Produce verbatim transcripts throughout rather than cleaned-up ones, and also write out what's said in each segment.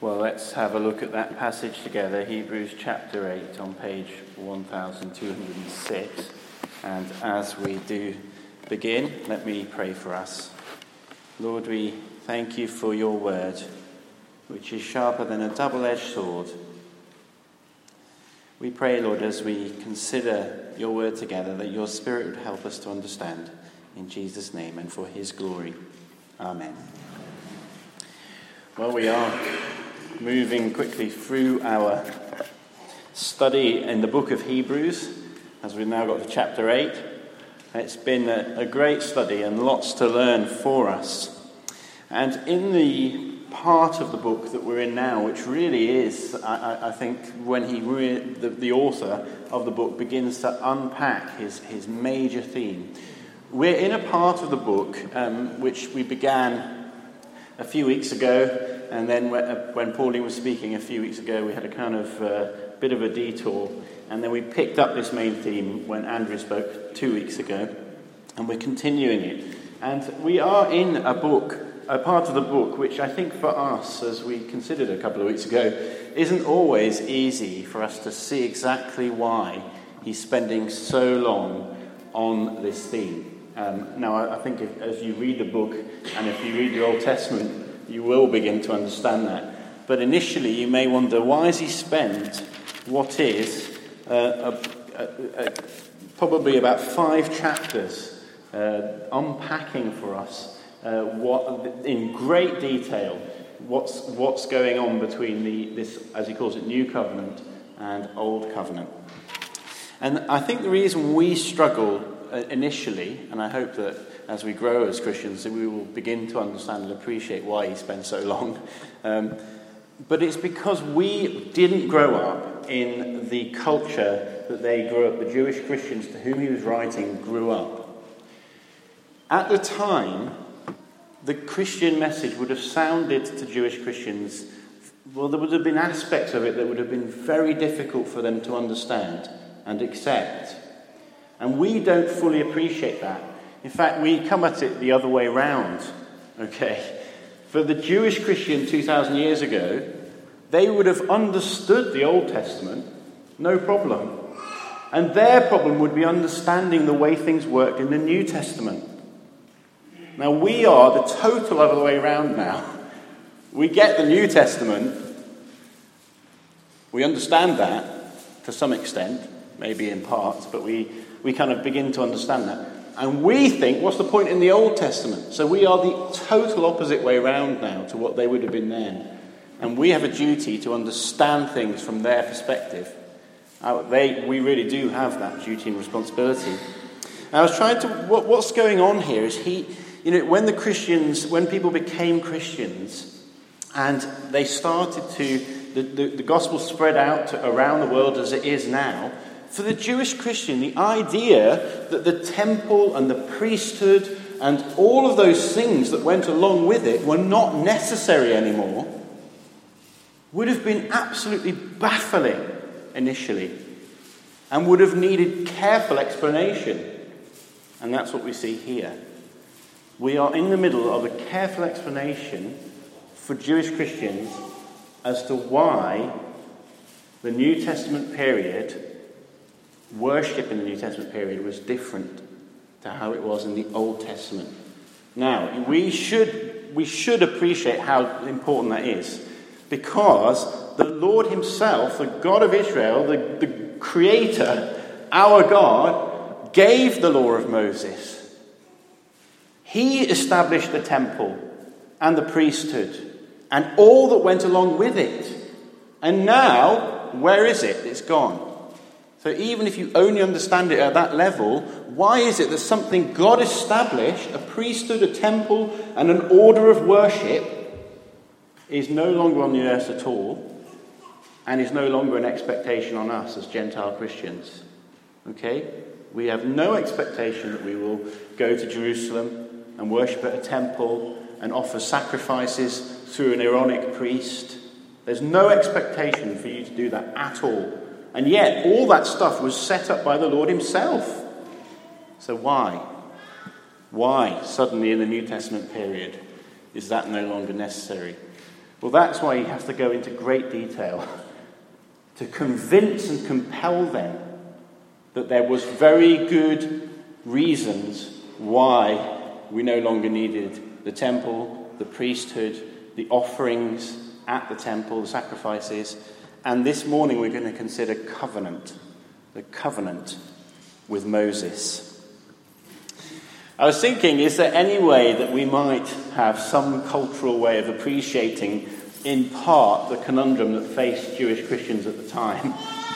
Well, let's have a look at that passage together, Hebrews chapter eight on page one thousand two hundred six. And as we do begin, let me pray for us. Lord, we thank you for your word, which is sharper than a double-edged sword. We pray, Lord, as we consider your word together, that your Spirit would help us to understand. In Jesus' name and for his glory. Amen. Well, we are moving quickly through our study in the book of Hebrews, as we've now got to chapter eight. It's been a, a great study and lots to learn for us. And in the part of the book that we're in now, which really is, I, I think, when he re- the, the author of the book begins to unpack his, his major theme. We're in a part of the book um, which we began a few weeks ago. And then when Pauline was speaking a few weeks ago, we had a kind of uh, bit of a detour. And then we picked up this main theme when Andrew spoke two weeks ago. And we're continuing it. And we are in a book, a part of the book, which I think for us, as we considered a couple of weeks ago, isn't always easy for us to see exactly why he's spending so long on this theme. Um, now, I, I think if, as you read the book, and if you read the Old Testament, you will begin to understand that. But initially, you may wonder, why has he spent what is uh, a, a, a, probably about five chapters uh, unpacking for us uh, what, in great detail what's what's going on between the this, as he calls it, New Covenant and Old Covenant. And I think the reason we struggle uh, initially, and I hope that as we grow as Christians, we will begin to understand and appreciate why he spent so long. Um, but it's because we didn't grow up in the culture that they grew up, the Jewish Christians to whom he was writing grew up. At the time, the Christian message would have sounded to Jewish Christians, well, there would have been aspects of it that would have been very difficult for them to understand and accept. And we don't fully appreciate that. In fact, we come at it the other way round, okay? For the Jewish Christian two thousand years ago, they would have understood the Old Testament, no problem. And their problem would be understanding the way things worked in the New Testament. Now, we are the total other way around now. We get the New Testament, we understand that to some extent, maybe in parts, but we, we kind of begin to understand that. And we think, what's the point in the Old Testament? So we are the total opposite way round now to what they would have been then. And we have a duty to understand things from their perspective. Uh, they, we really do have that duty and responsibility. And I was trying to, what, what's going on here is he, you know, when the Christians, when people became Christians and they started to, the, the, the gospel spread out to, around the world as it is now, for the Jewish Christian, the idea that the temple and the priesthood and all of those things that went along with it were not necessary anymore would have been absolutely baffling initially and would have needed careful explanation. And that's what we see here. We are in the middle of a careful explanation for Jewish Christians as to why the New Testament period, worship in the New Testament period, was different to how it was in the Old Testament. Now, we should we should appreciate how important that is, because the Lord himself, the God of Israel, the, the Creator, our God, gave the law of Moses. He established the temple and the priesthood and all that went along with it. And now, where is it? It's gone. So even if you only understand it at that level, why is it that something God established, a priesthood, a temple, and an order of worship, is no longer on the earth at all, and is no longer an expectation on us as Gentile Christians? Okay? We have no expectation that we will go to Jerusalem and worship at a temple and offer sacrifices through an Aaronic priest. There's no expectation for you to do that at all. And yet, all that stuff was set up by the Lord himself. So why? Why, suddenly in the New Testament period, is that no longer necessary? Well, that's why he has to go into great detail to convince and compel them that there was very good reasons why we no longer needed the temple, the priesthood, the offerings at the temple, the sacrifices. And this morning we're going to consider covenant, the covenant with Moses. I was thinking, is there any way that we might have some cultural way of appreciating in part the conundrum that faced Jewish Christians at the time?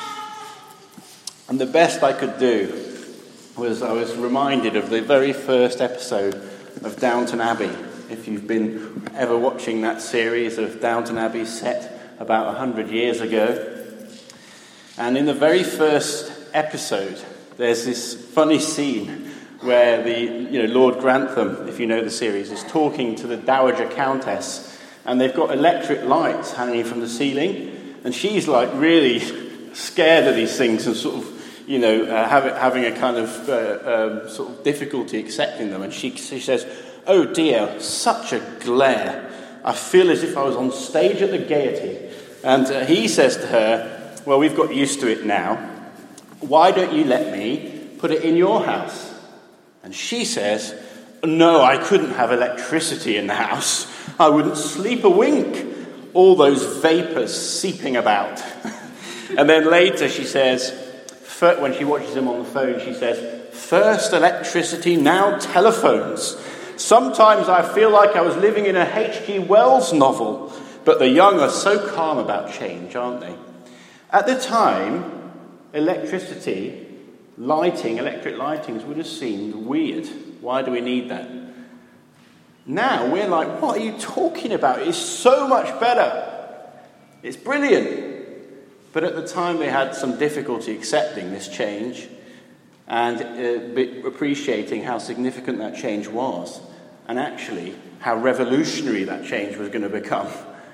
And the best I could do was I was reminded of the very first episode of Downton Abbey. If you've been ever watching that series of Downton Abbey set about one hundred years ago. And in the very first episode, there's this funny scene where the you know Lord Grantham, if you know the series, is talking to the Dowager Countess, and they've got electric lights hanging from the ceiling, and she's like really scared of these things and sort of you know uh, have, having a kind of uh, um, sort of difficulty accepting them. And she she says, "Oh dear, such a glare! I feel as if I was on stage at the Gaiety." And uh, he says to her, "Well, we've got used to it now. Why don't you let me put it in your house?" And she says, "No, I couldn't have electricity in the house. I wouldn't sleep a wink. All those vapours seeping about." And then later she says, when she watches him on the phone, she says, "First electricity, now telephones. Sometimes I feel like I was living in a H G Wells novel, but the young are so calm about change, aren't they?" At the time, electricity lighting, electric lightings would have seemed weird. Why do we need that? Now we're like, what are you talking about? It's so much better. It's brilliant. But at the time they had some difficulty accepting this change and uh, appreciating how significant that change was, and actually how revolutionary that change was going to become.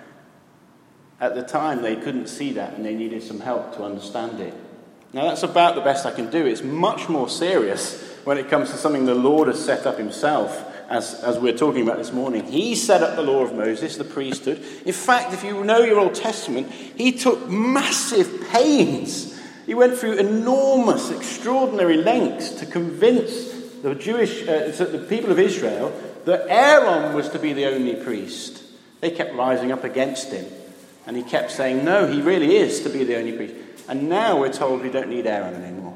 At the time they couldn't see that, and they needed some help to understand it. Now that's about the best I can do. It's much more serious when it comes to something the Lord has set up himself, as, as we're talking about this morning. He set up the law of Moses, the priesthood. In fact, if you know your Old Testament, he took massive pains. He went through enormous, extraordinary lengths to convince the Jewish, uh, the people of Israel that Aaron was to be the only priest. They kept rising up against him, and he kept saying, no, he really is to be the only priest. And now we're told we don't need Aaron anymore.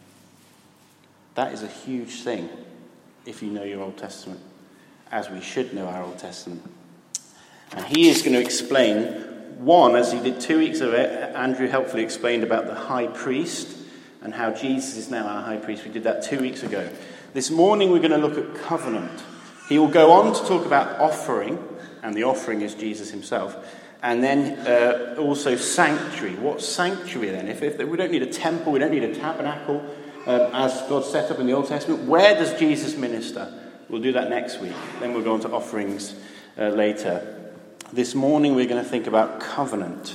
That is a huge thing, if you know your Old Testament, as we should know our Old Testament. And he is going to explain, one, as he did two weeks of it, Andrew helpfully explained about the high priest and how Jesus is now our high priest. We did that two weeks ago. This morning we're going to look at covenant. He will go on to talk about offering, and the offering is Jesus himself. And then uh, also sanctuary. What's sanctuary then? If, if we don't need a temple, we don't need a tabernacle, um, as God set up in the Old Testament, where does Jesus minister? We'll do that next week. Then we'll go on to offerings uh, later. This morning we're going to think about covenant.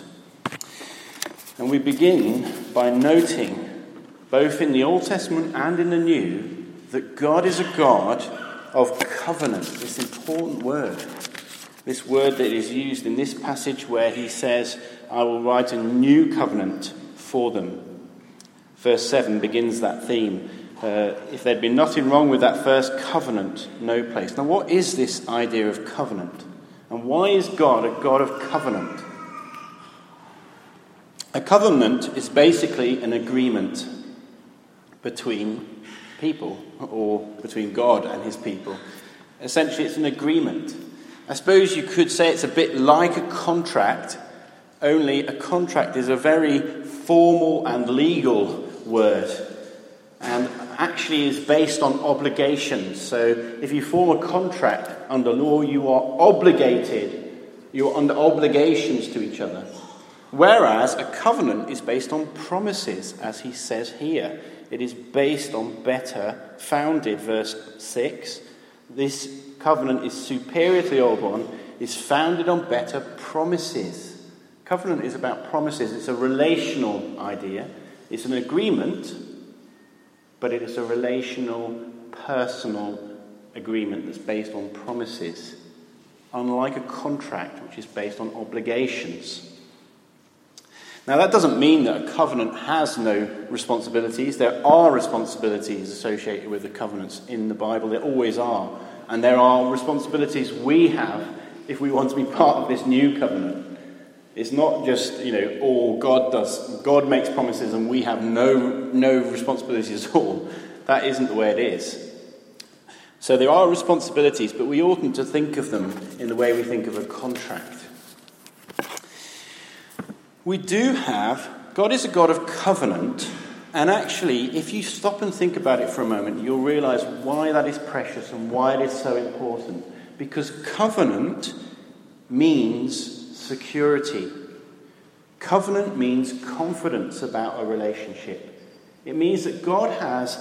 And we begin by noting, both in the Old Testament and in the New, that God is a God of covenant. This important word. This word that is used in this passage where he says, I will write a new covenant for them. Verse seven begins that theme. Uh, if there'd been nothing wrong with that first covenant, no place. Now what is this idea of covenant? And why is God a God of covenant? A covenant is basically an agreement between people, or between God and his people. Essentially it's an agreement. I suppose you could say it's a bit like a contract, only a contract is a very formal and legal word, and actually is based on obligations. So if you form a contract under law, you are obligated, you're under obligations to each other. Whereas a covenant is based on promises, as he says here. It is based on better, founded, verse six. This covenant is superior to the old one, is founded on better promises. Covenant is about promises. It's a relational idea. It's an agreement, but it is a relational, personal agreement that's based on promises. unlike a contract which is based on obligations. Now, that doesn't mean that a covenant has no responsibilities. There are responsibilities associated with the covenants in the Bible. There always are. And there are responsibilities we have if we want to be part of this new covenant. It's not just, you know, all God does. God makes promises and we have no, no responsibilities at all. That isn't the way it is. So there are responsibilities, but we oughtn't to think of them in the way we think of a contract. We do have, God is a God of covenant, and actually, if you stop and think about it for a moment, you'll realize why that is precious and why it is so important. Because covenant means security. Covenant means confidence about a relationship. It means that God has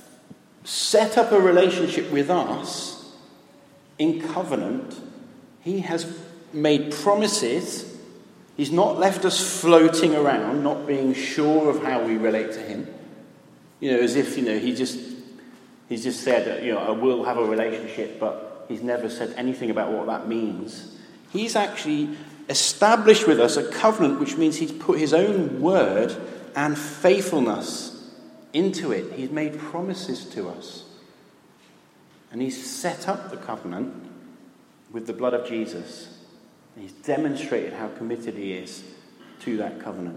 set up a relationship with us in covenant. He has made promises. He's not left us floating around, not being sure of how we relate to him. You know, as if, you know, he just he's just said that, you know, I will have a relationship, but he's never said anything about what that means. He's actually established with us a covenant, which means he's put his own word and faithfulness into it. He's made promises to us. And he's set up the covenant with the blood of Jesus. He's demonstrated how committed he is to that covenant.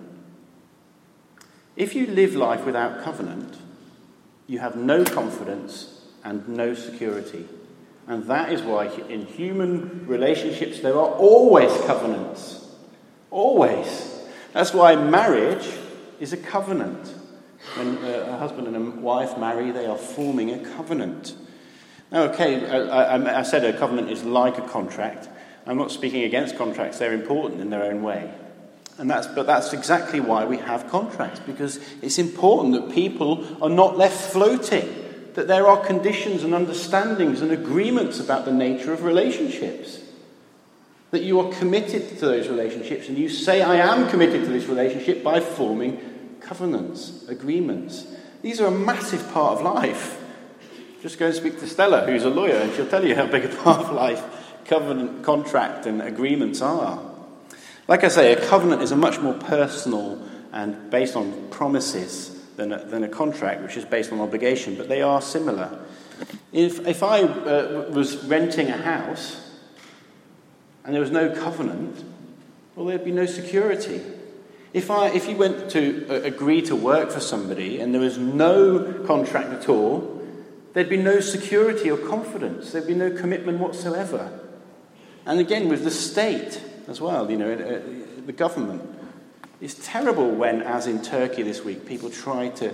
If you live life without covenant, you have no confidence and no security. And that is why in human relationships there are always covenants. Always. That's why marriage is a covenant. When a husband and a wife marry, they are forming a covenant. Now, okay, I, I, I said a covenant is like a contract. I'm not speaking against contracts. They're important in their own way. And that's, but that's exactly why we have contracts, because it's important that people are not left floating, that there are conditions and understandings and agreements about the nature of relationships, that you are committed to those relationships, and you say, I am committed to this relationship by forming covenants, agreements. These are a massive part of life. Just go and speak to Stella, who's a lawyer, and she'll tell you how big a part of life covenant, contract and agreements are. Like I say, a covenant is a much more personal and based on promises than a, than a contract, which is based on obligation, but they are similar. If, if I uh, was renting a house and there was no covenant, well, there'd be no security. If I, if you went to uh, agree to work for somebody and there was no contract at all, there'd be no security or confidence. There'd be no commitment whatsoever. And again, with the state as well, you know, uh, the government. It's terrible when, as in Turkey this week, people try to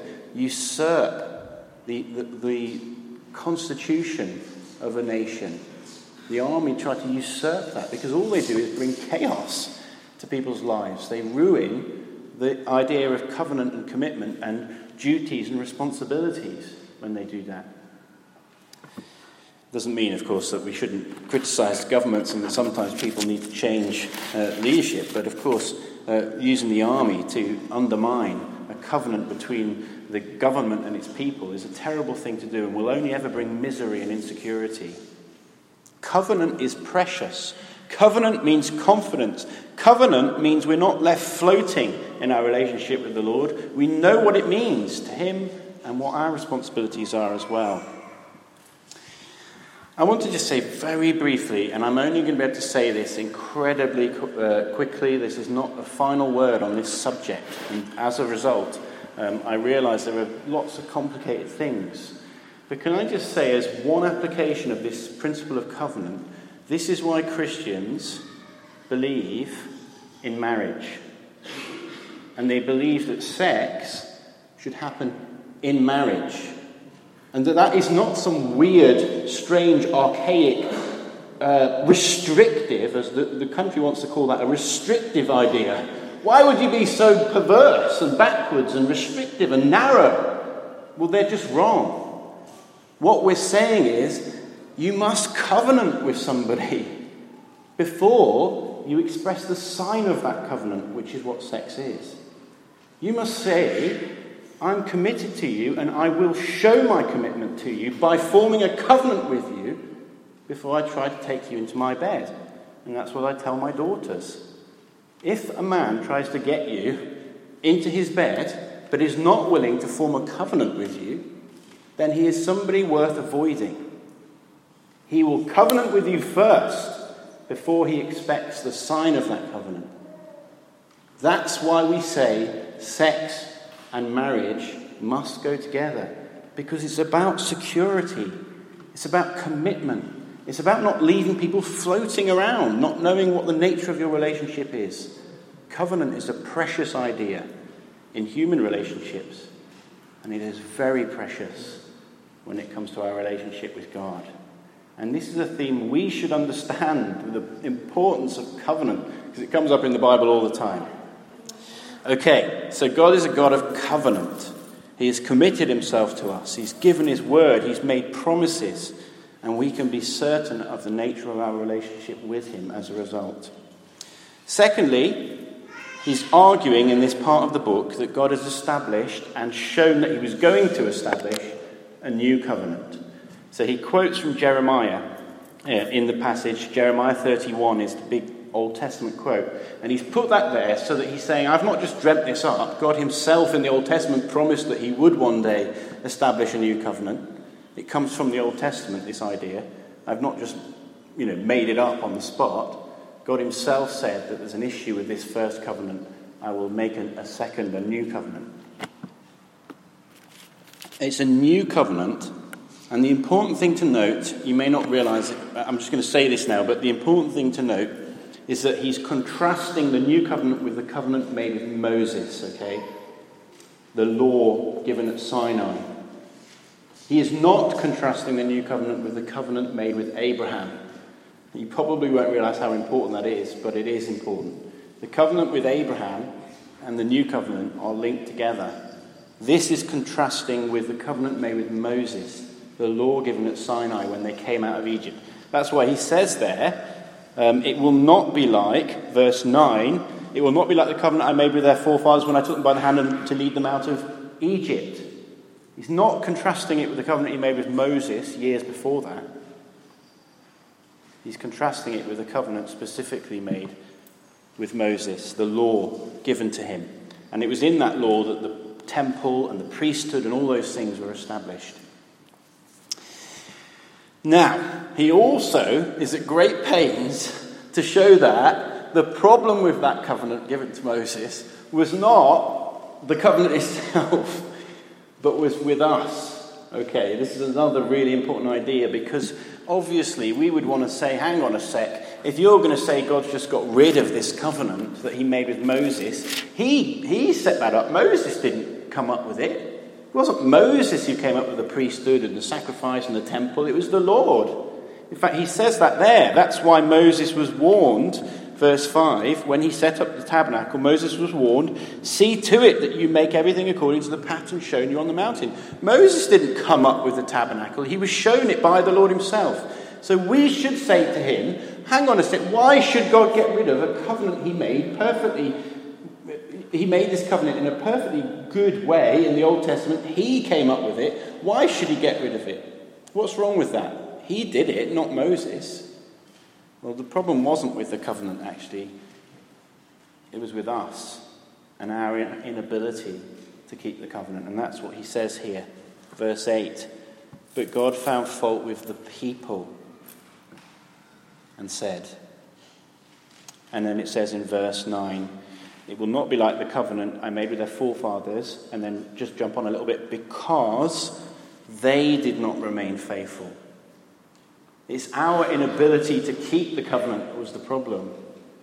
usurp the, the, the constitution of a nation. The army try to usurp that because all they do is bring chaos to people's lives. They ruin the idea of covenant and commitment and duties and responsibilities when they do that. Doesn't mean, of course, that we shouldn't criticise governments and that sometimes people need to change uh, leadership. But, of course, uh, using the army to undermine a covenant between the government and its people is a terrible thing to do and will only ever bring misery and insecurity. Covenant is precious. Covenant means confidence. Covenant means we're not left floating in our relationship with the Lord. We know what it means to him and what our responsibilities are as well. I want to just say very briefly, and I'm only going to be able to say this incredibly uh, quickly. This is not a final word on this subject. And as a result, um, I realise there are lots of complicated things. But can I just say, as one application of this principle of covenant, this is why Christians believe in marriage. And they believe that sex should happen in marriage. And that that is not some weird, strange, archaic, uh, restrictive, as the, the country wants to call that, a restrictive idea. Why would you be so perverse and backwards and restrictive and narrow? Well, they're just wrong. What we're saying is, you must covenant with somebody before you express the sign of that covenant, which is what sex is. You must say, I'm committed to you and I will show my commitment to you by forming a covenant with you before I try to take you into my bed. And that's what I tell my daughters. If a man tries to get you into his bed, but is not willing to form a covenant with you, then he is somebody worth avoiding. He will covenant with you first before he expects the sign of that covenant. That's why we say sex and marriage must go together, because it's about security. It's about commitment. It's about not leaving people floating around, not knowing what the nature of your relationship is. Covenant is a precious idea in human relationships, and it is very precious when it comes to our relationship with God. And this is a theme we should understand, the importance of covenant, because it comes up in the Bible all the time. Okay, so God is a God of covenant. He has committed himself to us. He's given his word. He's made promises. And we can be certain of the nature of our relationship with him as a result. Secondly, he's arguing in this part of the book that God has established and shown that he was going to establish a new covenant. So he quotes from Jeremiah uh, in the passage. Jeremiah thirty-one is the big Old Testament quote. And he's put that there so that he's saying, I've not just dreamt this up. God himself in the Old Testament promised that he would one day establish a new covenant. It comes from the Old Testament, this idea. I've not just, you know, made it up on the spot. God himself said that there's an issue with this first covenant. I will make a, a second, a new covenant. It's a new covenant, and the important thing to note, you may not realise it, I'm just going to say this now, but the important thing to note is that he's contrasting the new covenant with the covenant made with Moses, okay? The law given at Sinai. He is not contrasting the new covenant with the covenant made with Abraham. You probably won't realise how important that is, but it is important. The covenant with Abraham and the new covenant are linked together. This is contrasting with the covenant made with Moses, the law given at Sinai when they came out of Egypt. That's why he says there, um, it will not be like, verse nine, it will not be like the covenant I made with their forefathers when I took them by the hand and to lead them out of Egypt. He's not contrasting it with the covenant he made with Moses years before that. He's contrasting it with the covenant specifically made with Moses, the law given to him. And it was in that law that the temple and the priesthood and all those things were established. Now, he also is at great pains to show that the problem with that covenant given to Moses was not the covenant itself, but was with us. Okay, this is another really important idea, because obviously we would want to say, hang on a sec, if you're going to say God's just got rid of this covenant that he made with Moses, he, he set that up. Moses didn't come up with it. It wasn't Moses who came up with the priesthood and the sacrifice and the temple. It was the Lord. In fact, he says that there. That's why Moses was warned, verse five, when he set up the tabernacle, Moses was warned, see to it that you make everything according to the pattern shown you on the mountain. Moses didn't come up with the tabernacle. He was shown it by the Lord himself. So we should say to him, hang on a sec, why should God get rid of a covenant he made perfectly? He made this covenant in a perfectly good way in the Old Testament. He came up with it. Why should he get rid of it? What's wrong with that? He did it, not Moses. Well, the problem wasn't with the covenant, actually. It was with us and our inability to keep the covenant. And that's what he says here. Verse eight. But God found fault with the people and said. And then it says in verse nine, it will not be like the covenant I made with their forefathers. And then just jump on a little bit, because they did not remain faithful. It's our inability to keep the covenant that was the problem.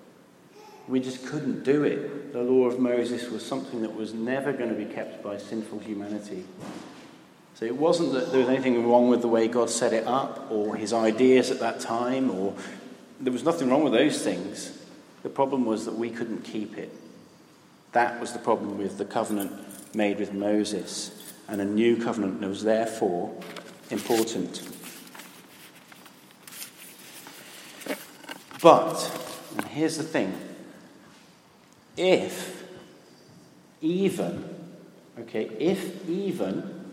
We just couldn't do it. The law of Moses was something that was never going to be kept by sinful humanity. So it wasn't that there was anything wrong with the way God set it up, or his ideas at that time, or there was nothing wrong with those things. The problem was that we couldn't keep it. That was the problem with the covenant made with Moses. And a new covenant was therefore important. But, and here's the thing, if even, okay, if even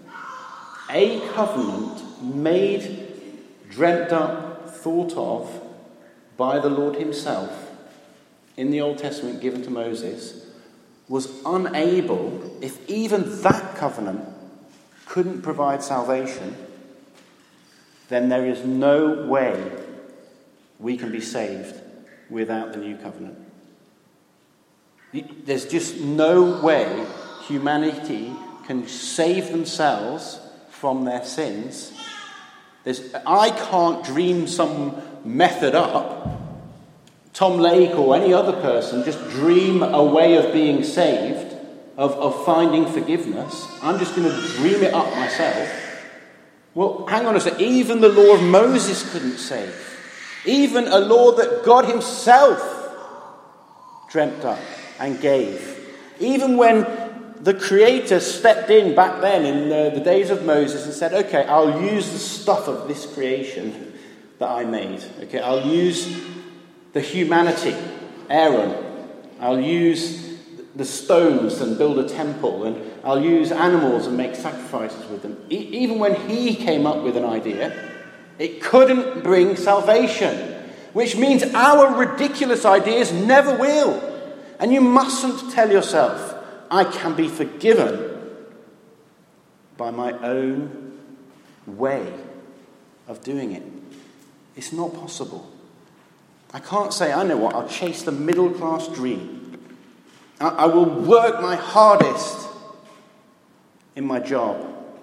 a covenant made, dreamt up, thought of by the Lord himself in the Old Testament given to Moses was unable, if even that covenant couldn't provide salvation, then there is no way we can be saved without the new covenant. There's just no way humanity can save themselves from their sins. There's, I can't dream some method up. Tom Lake or any other person just dream a way of being saved, of, of finding forgiveness. I'm just going to dream it up myself. Well, hang on a second. Even the law of Moses couldn't save. Even a law that God himself dreamt up and gave. Even when the Creator stepped in back then in the, the days of Moses and said, okay, I'll use the stuff of this creation that I made. Okay, I'll use the humanity, Aaron. I'll use the stones and build a temple, and I'll use animals and make sacrifices with them. E- even when he came up with an idea, it couldn't bring salvation, which means our ridiculous ideas never will. And you mustn't tell yourself, I can be forgiven by my own way of doing it. It's not possible. I can't say, I know what, I'll chase the middle class dream. I, I will work my hardest in my job.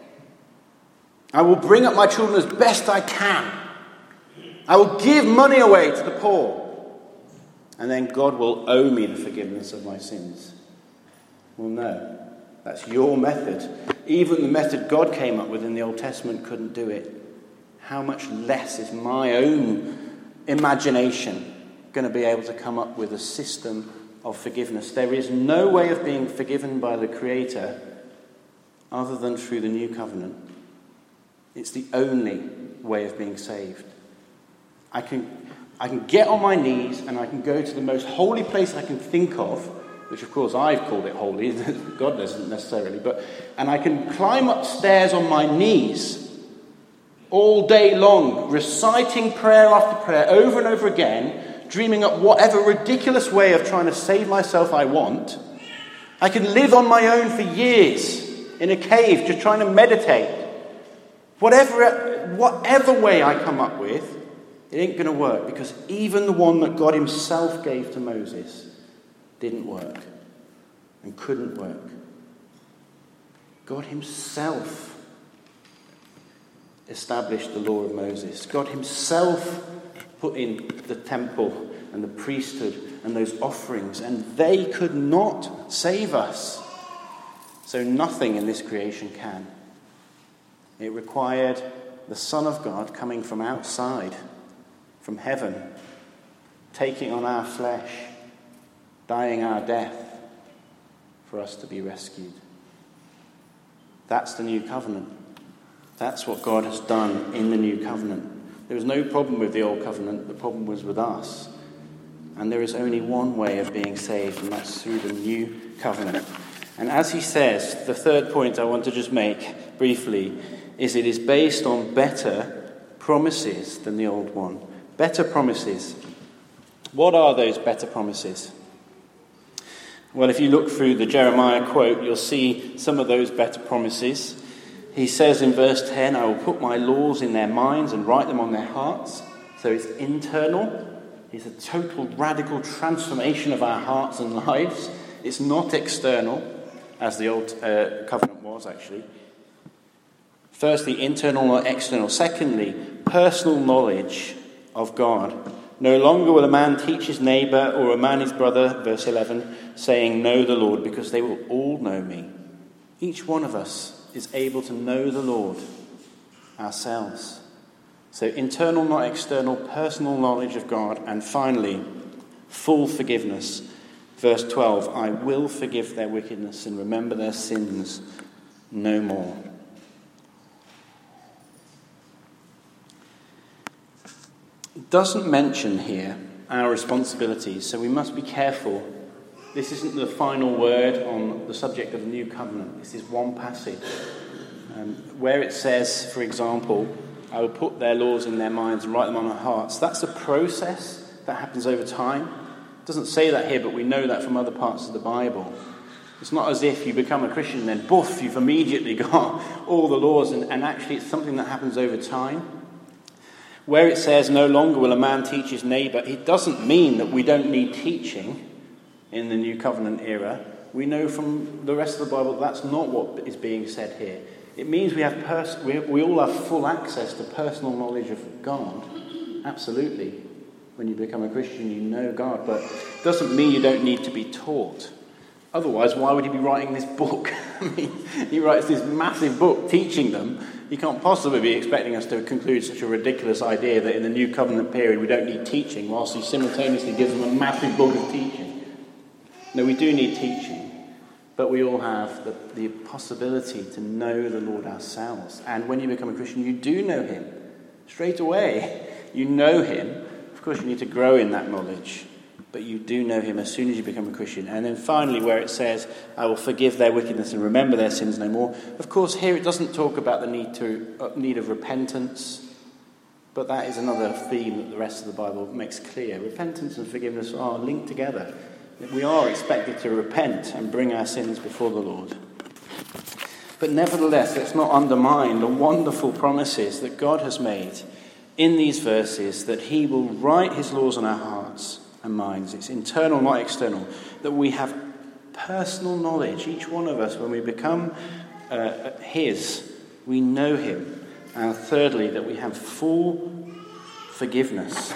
I will bring up my children as best I can. I will give money away to the poor. And then God will owe me the forgiveness of my sins. Well, no. That's your method. Even the method God came up with in the Old Testament couldn't do it. How much less is my own imagination going to be able to come up with a system of forgiveness? There is no way of being forgiven by the Creator other than through the new covenant. It's the only way of being saved. I can, I can get on my knees and I can go to the most holy place I can think of, which of course I've called it holy, God doesn't necessarily, but and I can climb upstairs on my knees all day long, reciting prayer after prayer over and over again, dreaming up whatever ridiculous way of trying to save myself I want. I can live on my own for years in a cave just trying to meditate. Whatever, whatever way I come up with, it ain't going to work, because even the one that God himself gave to Moses didn't work and couldn't work. God himself established the law of Moses. God himself put in the temple and the priesthood and those offerings, and they could not save us. So nothing in this creation can. It required the Son of God coming from outside, from heaven, taking on our flesh, dying our death for us to be rescued. That's the new covenant. That's what God has done in the new covenant. There was no problem with the old covenant. The problem was with us. And there is only one way of being saved, and that's through the new covenant. And as he says, the third point I want to just make briefly is it is based on better promises than the old one. Better promises. What are those better promises? Well, if you look through the Jeremiah quote, you'll see some of those better promises. He says in verse ten, I will put my laws in their minds and write them on their hearts. So it's internal. It's a total radical transformation of our hearts and lives. It's not external, as the old uh, covenant was actually. Firstly, internal, not external. Secondly, personal knowledge of God. No longer will a man teach his neighbour or a man his brother, verse eleven, saying, know the Lord, because they will all know me. Each one of us is able to know the Lord ourselves. So internal, not external, personal knowledge of God. And finally, full forgiveness. Verse twelve, I will forgive their wickedness and remember their sins no more. It doesn't mention here our responsibilities, so we must be careful. This isn't the final word on the subject of the new covenant. This is one passage um, where it says, for example, I will put their laws in their minds and write them on our hearts. That's a process that happens over time. It doesn't say that here, but we know that from other parts of the Bible. It's not as if you become a Christian and then, boof, you've immediately got all the laws, and, and actually it's something that happens over time. Where it says, no longer will a man teach his neighbour, it doesn't mean that we don't need teaching in the New Covenant era. We know from the rest of the Bible that's not what is being said here. It means we have pers- we, we all have full access to personal knowledge of God. Absolutely. When you become a Christian, you know God, but it doesn't mean you don't need to be taught. Otherwise, why would he be writing this book? I mean, he writes this massive book teaching them. He can't possibly be expecting us to conclude such a ridiculous idea that in the New Covenant period we don't need teaching, whilst he simultaneously gives them a massive book of teaching. No, we do need teaching, but we all have the, the possibility to know the Lord ourselves. And when you become a Christian, you do know him. Straight away, you know him. Of course, you need to grow in that knowledge. But you do know him as soon as you become a Christian. And then finally, where it says, I will forgive their wickedness and remember their sins no more. Of course, here it doesn't talk about the need to uh, need of repentance. But that is another theme that the rest of the Bible makes clear. Repentance and forgiveness are linked together. We are expected to repent and bring our sins before the Lord. But nevertheless, let's not undermine the wonderful promises that God has made in these verses, that he will write his laws on our hearts and minds. It's internal, not external. That we have personal knowledge, each one of us, when we become uh, his, we know him. And thirdly, that we have full forgiveness.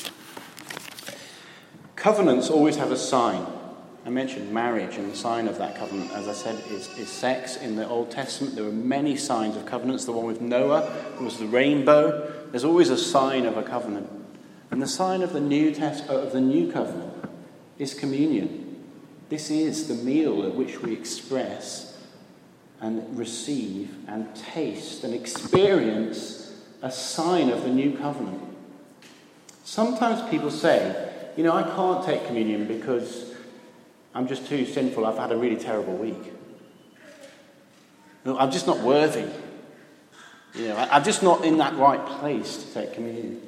Covenants always have a sign. I mentioned marriage, and the sign of that covenant, as I said, is, is sex. In the Old Testament, there were many signs of covenants. The one with Noah was the rainbow. There's always a sign of a covenant. And the sign of the New Test- of the New Covenant is communion. This is the meal at which we express and receive and taste and experience a sign of the New Covenant. Sometimes people say, you know, I can't take communion because I'm just too sinful. I've had a really terrible week. No, I'm just not worthy. You know, I'm just not in that right place to take communion.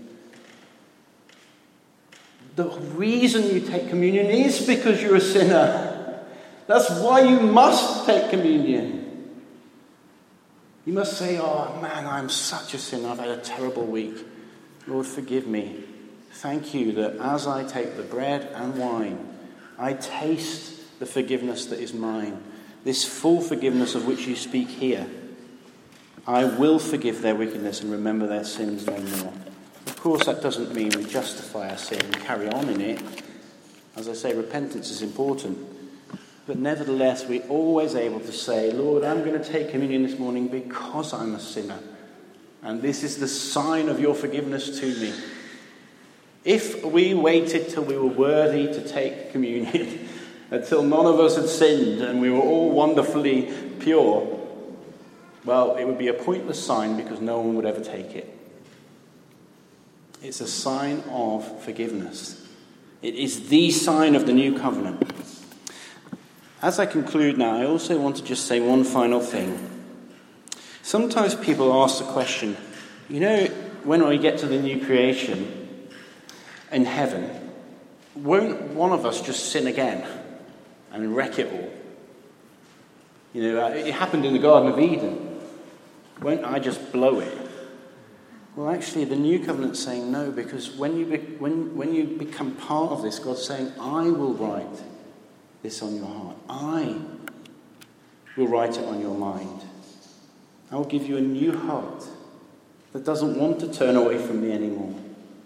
The reason you take communion is because you're a sinner. That's why you must take communion. You must say, oh man, I'm such a sinner. I've had a terrible week. Lord, forgive me. Thank you that as I take the bread and wine, I taste the forgiveness that is mine. This full forgiveness of which you speak here. I will forgive their wickedness and remember their sins no more. Of course, that doesn't mean we justify our sin and carry on in it. As I say, repentance is important. But nevertheless, we're always able to say, Lord, I'm going to take communion this morning because I'm a sinner. And this is the sign of your forgiveness to me. If we waited till we were worthy to take communion, until none of us had sinned and we were all wonderfully pure, well, it would be a pointless sign because no one would ever take it. It's a sign of forgiveness. It is the sign of the new covenant. As I conclude now, I also want to just say one final thing. Sometimes people ask the question, you know, when we get to the new creation in heaven, won't one of us just sin again and wreck it all? You know, it happened in the Garden of Eden. Won't I just blow it? Well, actually, the new covenant's saying no, because when you be, when when you become part of this, God's saying, I will write this on your heart. I will write it on your mind. I will give you a new heart that doesn't want to turn away from me anymore.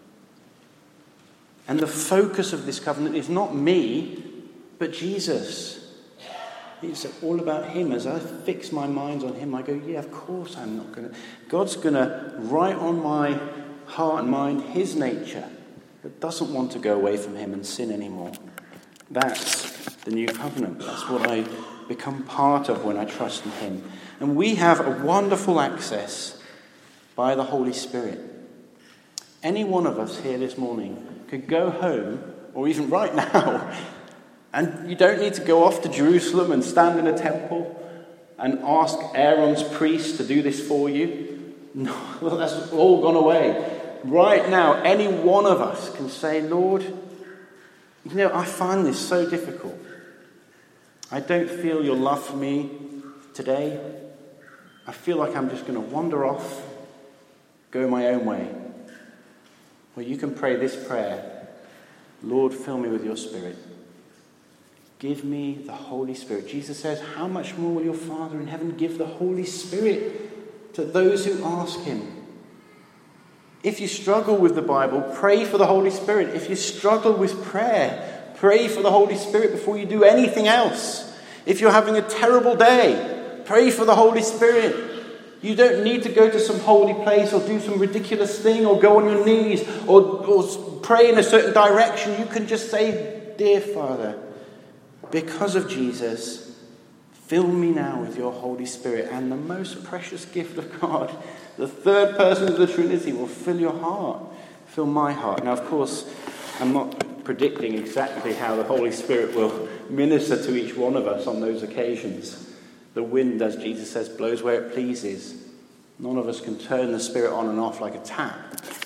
And the focus of this covenant is not me, but Jesus. It's all about him. As I fix my mind on him, I go, yeah, of course I'm not going to. God's going to write on my heart and mind his nature that doesn't want to go away from him and sin anymore. That's the new covenant. That's what I become part of when I trust in him. And we have a wonderful access by the Holy Spirit. Any one of us here this morning could go home, or even right now, and you don't need to go off to Jerusalem and stand in a temple and ask Aaron's priest to do this for you. No, well, that's all gone away. right now, any one of us can say, Lord, you know, I find this so difficult. I don't feel your love for me today. I feel like I'm just going to wander off, go my own way. Well, you can pray this prayer. Lord, fill me with your Spirit. Give me the Holy Spirit. Jesus says, how much more will your Father in heaven give the Holy Spirit to those who ask him? If you struggle with the Bible, pray for the Holy Spirit. If you struggle with prayer, pray for the Holy Spirit before you do anything else. If you're having a terrible day, pray for the Holy Spirit. You don't need to go to some holy place or do some ridiculous thing or go on your knees or, or pray in a certain direction. You can just say, dear Father, because of Jesus, fill me now with your Holy Spirit. And the most precious gift of God, the third person of the Trinity, will fill your heart, fill my heart. Now, of course, I'm not predicting exactly how the Holy Spirit will minister to each one of us on those occasions. The wind, as Jesus says, blows where it pleases. None of us can turn the Spirit on and off like a tap.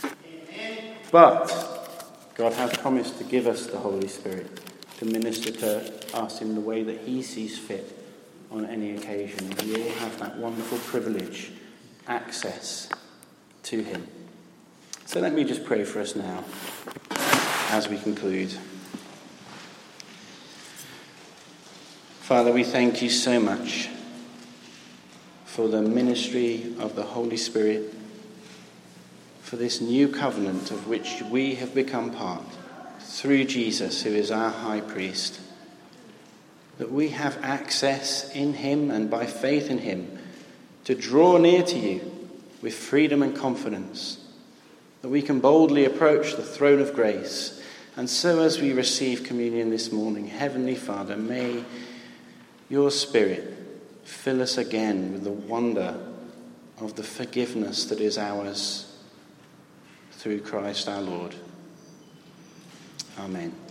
But God has promised to give us the Holy Spirit to minister to us in the way that he sees fit on any occasion. We all have that wonderful privilege, access to him. So let me just pray for us now as we conclude. Father, we thank you so much for the ministry of the Holy Spirit, for this new covenant of which we have become part through Jesus, who is our high priest, that we have access in him and by faith in him to draw near to you with freedom and confidence, that we can boldly approach the throne of grace. And so as we receive communion this morning, Heavenly Father, may your Spirit fill us again with the wonder of the forgiveness that is ours through Christ our Lord. Amen.